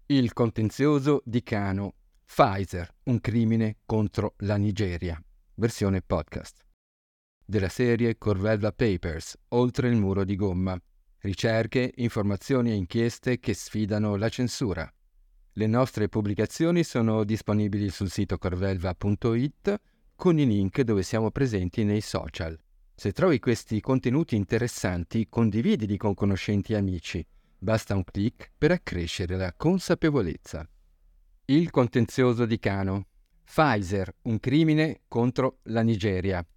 Il contenzioso di Kano. Pfizer, un crimine contro la Nigeria. Versione podcast. Della serie Corvelva Papers, oltre il muro di gomma. Ricerche, informazioni e inchieste che sfidano la censura. Le nostre pubblicazioni sono disponibili sul sito corvelva.it con i link dove siamo presenti nei social. Se trovi questi contenuti interessanti, condividili con conoscenti e amici. Basta un click per accrescere la consapevolezza. Il contenzioso di Kano. Pfizer, un crimine contro la Nigeria.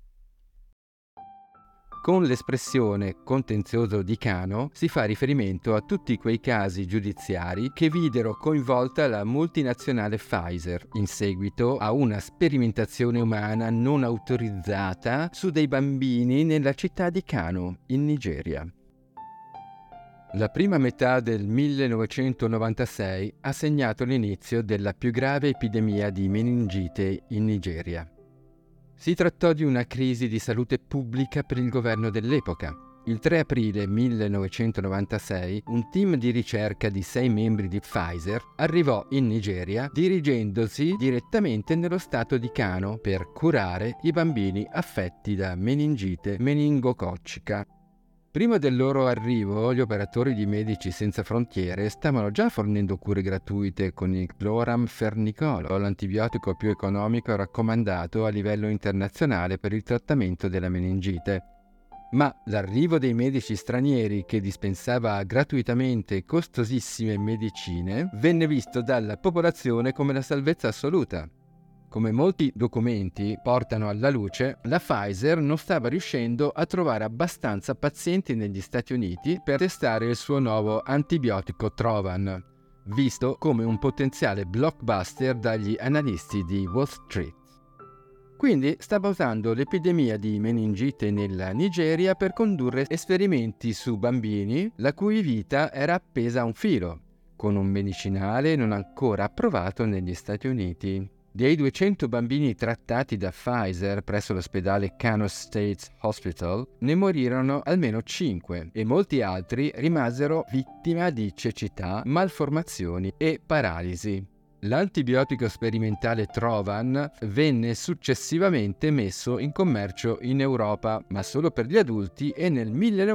Con l'espressione contenzioso di Kano si fa riferimento a tutti quei casi giudiziari che videro coinvolta la multinazionale Pfizer in seguito a una sperimentazione umana non autorizzata su dei bambini nella città di Kano, in Nigeria. La prima metà del 1996 ha segnato l'inizio della più grave epidemia di meningite in Nigeria. Si trattò di una crisi di salute pubblica per il governo dell'epoca. Il 3 aprile 1996 un team di ricerca di 6 membri di Pfizer arrivò in Nigeria dirigendosi direttamente nello stato di Kano per curare i bambini affetti da meningite meningococcica. Prima del loro arrivo, gli operatori di Medici Senza Frontiere stavano già fornendo cure gratuite con il chloramfenicolo, l'antibiotico più economico raccomandato a livello internazionale per il trattamento della meningite. Ma l'arrivo dei medici stranieri che dispensava gratuitamente costosissime medicine venne visto dalla popolazione come la salvezza assoluta. Come molti documenti portano alla luce, la Pfizer non stava riuscendo a trovare abbastanza pazienti negli Stati Uniti per testare il suo nuovo antibiotico Trovan, visto come un potenziale blockbuster dagli analisti di Wall Street. Quindi stava usando l'epidemia di meningite nella Nigeria per condurre esperimenti su bambini la cui vita era appesa a un filo, con un medicinale non ancora approvato negli Stati Uniti. Dei 200 bambini trattati da Pfizer presso l'ospedale Kano State Hospital ne morirono almeno 5 e molti altri rimasero vittima di cecità, malformazioni e paralisi. L'antibiotico sperimentale Trovan venne successivamente messo in commercio in Europa, ma solo per gli adulti, e nel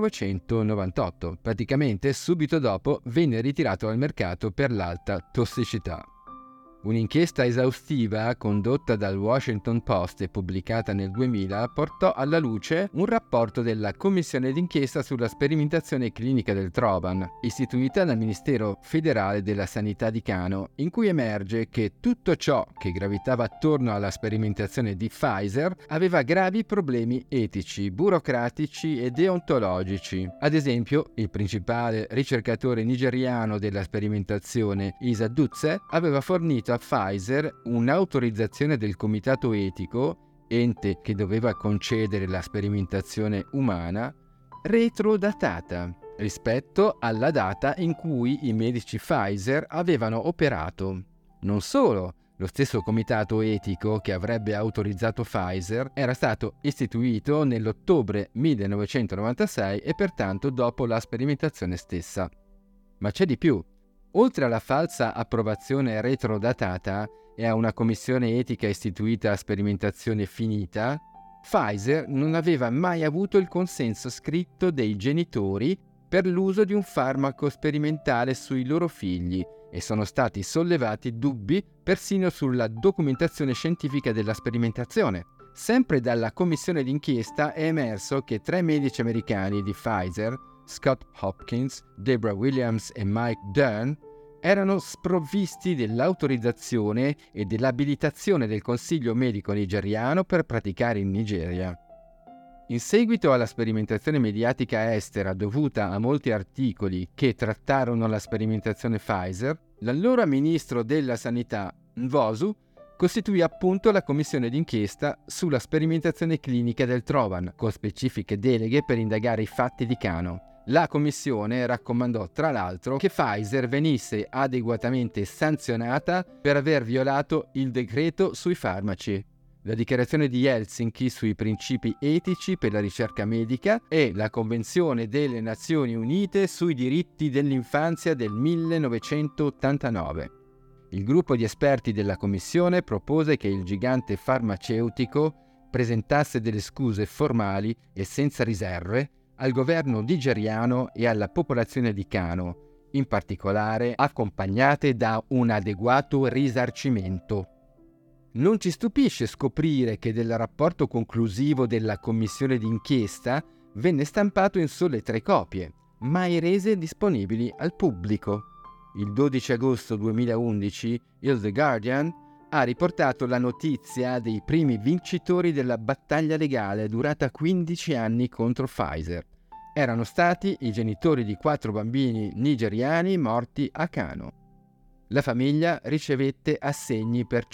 1998, praticamente subito dopo, venne ritirato dal mercato per l'alta tossicità. Un'inchiesta esaustiva condotta dal Washington Post e pubblicata nel 2000 portò alla luce un rapporto della Commissione d'inchiesta sulla sperimentazione clinica del Trovan, istituita dal Ministero federale della Sanità di Kano, in cui emerge che tutto ciò che gravitava attorno alla sperimentazione di Pfizer aveva gravi problemi etici, burocratici e deontologici. Ad esempio, il principale ricercatore nigeriano della sperimentazione, Isa Dutse, aveva fornito a Pfizer un'autorizzazione del comitato etico, ente che doveva concedere la sperimentazione umana, retrodatata rispetto alla data in cui i medici Pfizer avevano operato. Non solo, lo stesso comitato etico che avrebbe autorizzato Pfizer era stato istituito nell'ottobre 1996 e pertanto dopo la sperimentazione stessa. Ma c'è di più. Oltre alla falsa approvazione retrodatata e a una commissione etica istituita a sperimentazione finita, Pfizer non aveva mai avuto il consenso scritto dei genitori per l'uso di un farmaco sperimentale sui loro figli e sono stati sollevati dubbi persino sulla documentazione scientifica della sperimentazione. Sempre dalla commissione d'inchiesta è emerso che 3 medici americani di Pfizer, Scott Hopkins, Deborah Williams e Mike Dunn, erano sprovvisti dell'autorizzazione e dell'abilitazione del Consiglio medico nigeriano per praticare in Nigeria. In seguito alla sperimentazione mediatica estera dovuta a molti articoli che trattarono la sperimentazione Pfizer, l'allora ministro della Sanità, Nwosu, costituì appunto la commissione d'inchiesta sulla sperimentazione clinica del Trovan, con specifiche deleghe per indagare i fatti di Kano. La commissione raccomandò tra l'altro che Pfizer venisse adeguatamente sanzionata per aver violato il decreto sui farmaci. la Dichiarazione di Helsinki sui principi etici per la ricerca medica e la Convenzione delle Nazioni Unite sui diritti dell'infanzia del 1989. Il gruppo di esperti della Commissione propose che il gigante farmaceutico presentasse delle scuse formali e senza riserve al governo nigeriano e alla popolazione di Kano, in particolare accompagnate da un adeguato risarcimento. Non ci stupisce scoprire che del rapporto conclusivo della commissione d'inchiesta venne stampato in sole 3 copie, mai rese disponibili al pubblico. Il 12 agosto 2011 il The Guardian ha riportato la notizia dei primi vincitori della battaglia legale durata 15 anni contro Pfizer. Erano stati i genitori di 4 bambini nigeriani morti a Kano. La famiglia ricevette assegni per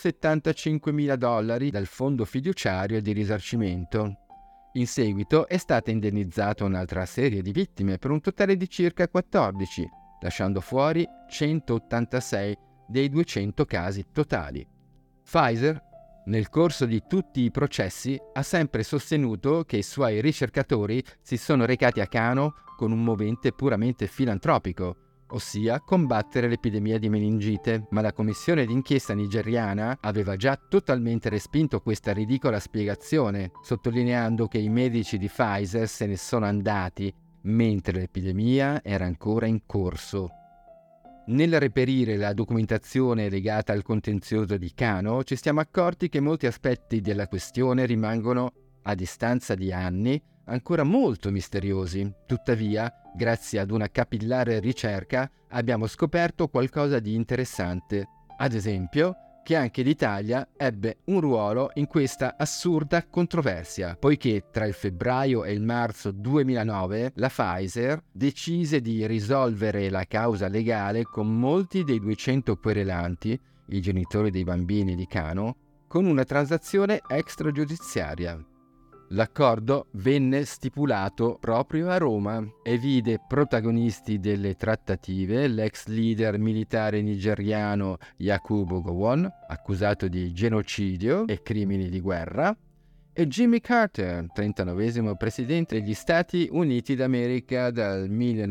$175.000 dal fondo fiduciario di risarcimento. In seguito è stata indennizzata un'altra serie di vittime per un totale di circa 14, lasciando fuori 186 dei 200 casi totali. Pfizer, nel corso di tutti i processi, ha sempre sostenuto che i suoi ricercatori si sono recati a Kano con un movente puramente filantropico, ossia combattere l'epidemia di meningite, ma la commissione d'inchiesta nigeriana aveva già totalmente respinto questa ridicola spiegazione, sottolineando che i medici di Pfizer se ne sono andati mentre l'epidemia era ancora in corso. Nel reperire la documentazione legata al contenzioso di Kano, ci siamo accorti che molti aspetti della questione rimangono, a distanza di anni, ancora molto misteriosi. Tuttavia, grazie ad una capillare ricerca, abbiamo scoperto qualcosa di interessante. Ad esempio, che anche l'Italia ebbe un ruolo in questa assurda controversia, poiché tra il febbraio e il marzo 2009 la Pfizer decise di risolvere la causa legale con molti dei 200 querelanti, i genitori dei bambini di Kano, con una transazione extragiudiziaria. L'accordo venne stipulato proprio a Roma e vide protagonisti delle trattative l'ex leader militare nigeriano Yakubu Gowon, accusato di genocidio e crimini di guerra, e Jimmy Carter, 39esimo presidente degli Stati Uniti d'America dal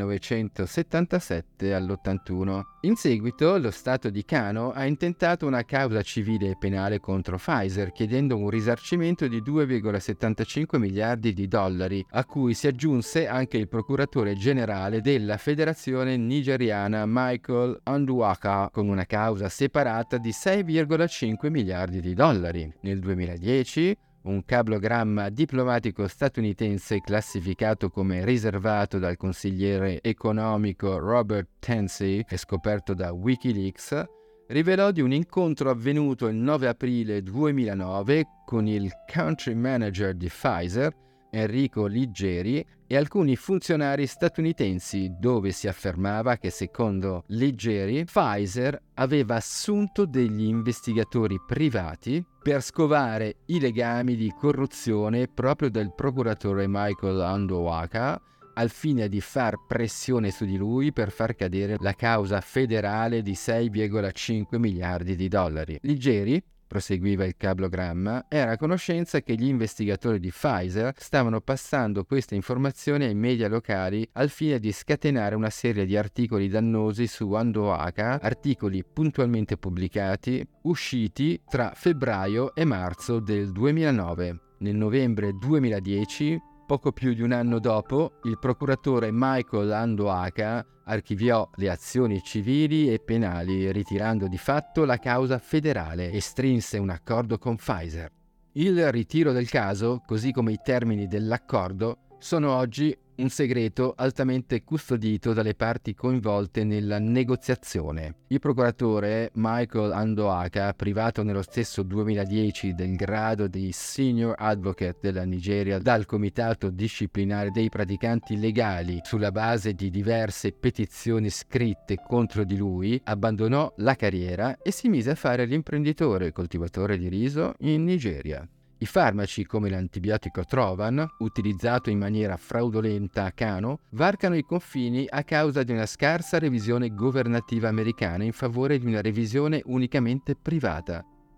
1977 all'81. In seguito, lo Stato di Kano ha intentato una causa civile e penale contro Pfizer, chiedendo un risarcimento di $2,75 miliardi, a cui si aggiunse anche il procuratore generale della federazione nigeriana Michael Anduaka, con una causa separata di $6,5 miliardi. Nel 2010, un cablogramma diplomatico statunitense classificato come riservato dal consigliere economico Robert Tansey e scoperto da Wikileaks rivelò di un incontro avvenuto il 9 aprile 2009 con il country manager di Pfizer, Enrico Liggeri, e alcuni funzionari statunitensi, dove si affermava che secondo Liggeri Pfizer aveva assunto degli investigatori privati per scovare i legami di corruzione proprio del procuratore Michael Anduaka, al fine di far pressione su di lui per far cadere la causa federale di $6,5 miliardi. Liggeri, proseguiva il cablogramma, era a conoscenza che gli investigatori di Pfizer stavano passando queste informazioni ai media locali al fine di scatenare una serie di articoli dannosi su Anduaka, articoli puntualmente pubblicati, usciti tra febbraio e marzo del 2009. Nel novembre 2010, poco più di un anno dopo, il procuratore Michael Anduaka archiviò le azioni civili e penali, ritirando di fatto la causa federale e strinse un accordo con Pfizer. Il ritiro del caso, così come i termini dell'accordo, sono oggi un segreto altamente custodito dalle parti coinvolte nella negoziazione. Il procuratore Michael Anduaka, privato nello stesso 2010 del grado di Senior Advocate della Nigeria dal Comitato Disciplinare dei Praticanti Legali sulla base di diverse petizioni scritte contro di lui, abbandonò la carriera e si mise a fare l'imprenditore coltivatore di riso in Nigeria. I farmaci come l'antibiotico Trovan, utilizzato in maniera fraudolenta a Kano, varcano i confini a causa di una scarsa revisione governativa americana in favore di una revisione unicamente privata.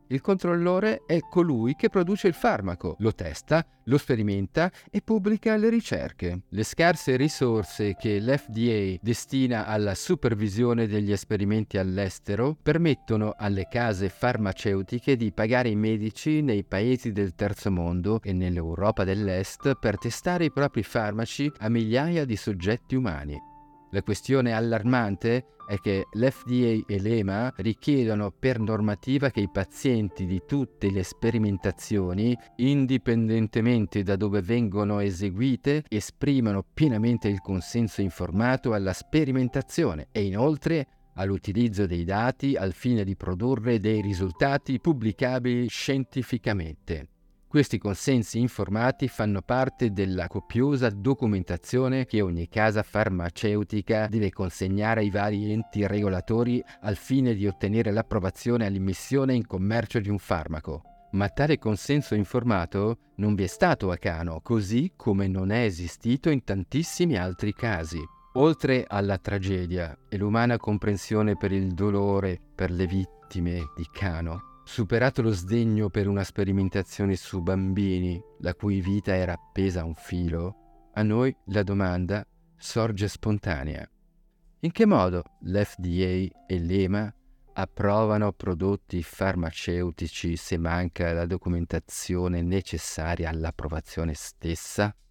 Il controllore è colui che produce il farmaco, lo testa, lo sperimenta e pubblica le ricerche. Le scarse risorse che l'FDA destina alla supervisione degli esperimenti all'estero permettono alle case farmaceutiche di pagare i medici nei paesi del terzo mondo e nell'Europa dell'Est per testare i propri farmaci a migliaia di soggetti umani. La questione allarmante è che l'FDA e l'EMA richiedono per normativa che i pazienti di tutte le sperimentazioni, indipendentemente da dove vengono eseguite, esprimano pienamente il consenso informato alla sperimentazione e inoltre all'utilizzo dei dati al fine di produrre dei risultati pubblicabili scientificamente. Questi consensi informati fanno parte della copiosa documentazione che ogni casa farmaceutica deve consegnare ai vari enti regolatori al fine di ottenere l'approvazione all'immissione in commercio di un farmaco. Ma tale consenso informato non vi è stato a Cano, così come non è esistito in tantissimi altri casi. Oltre alla tragedia e l'umana comprensione per il dolore per le vittime di Cano, superato lo sdegno per una sperimentazione su bambini, la cui vita era appesa a un filo, a noi la domanda sorge spontanea. In che modo l'FDA e l'EMA approvano prodotti farmaceutici se manca la documentazione necessaria all'approvazione stessa?